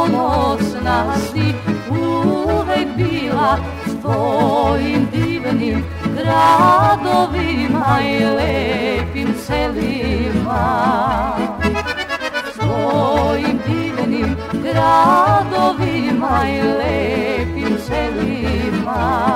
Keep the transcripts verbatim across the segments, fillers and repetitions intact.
ponosna si uvek bila s tvojim divnim gradovima i lepim selima. S tvojim divnim gradovima i lepim selima.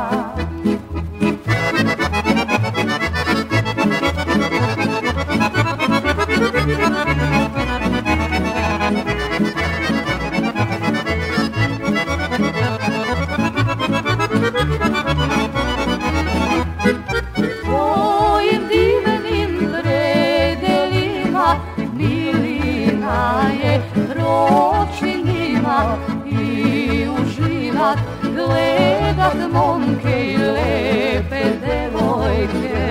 Tvojim divnim predelima milina je proći njima i uživat gledat momke i lepe devojke.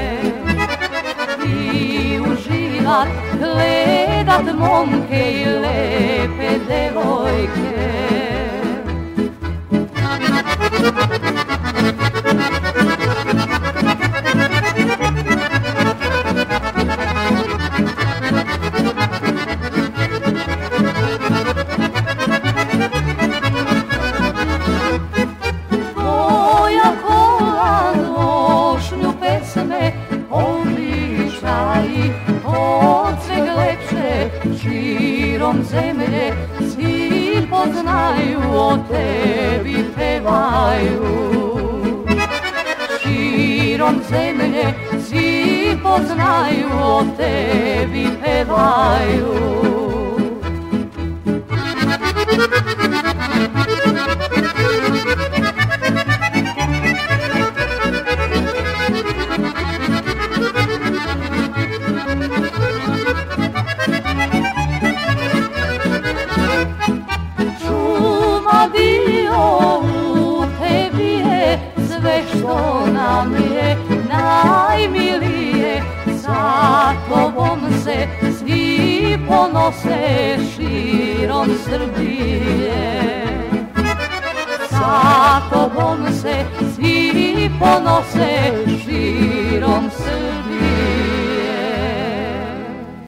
I uživat gledat momke i lepe devojke. Tvoja kola nošnju pesme, običaji od sveg lepše, širom zemlje svi poznaju, o tebi pevaju. Širom zemlje svi poznaju, o tebi pevaju. Čuma dio u tebi je sve što nam je najmilije. Sa tobom se svi ponose širom Srbije. Sa tobom se svi ponose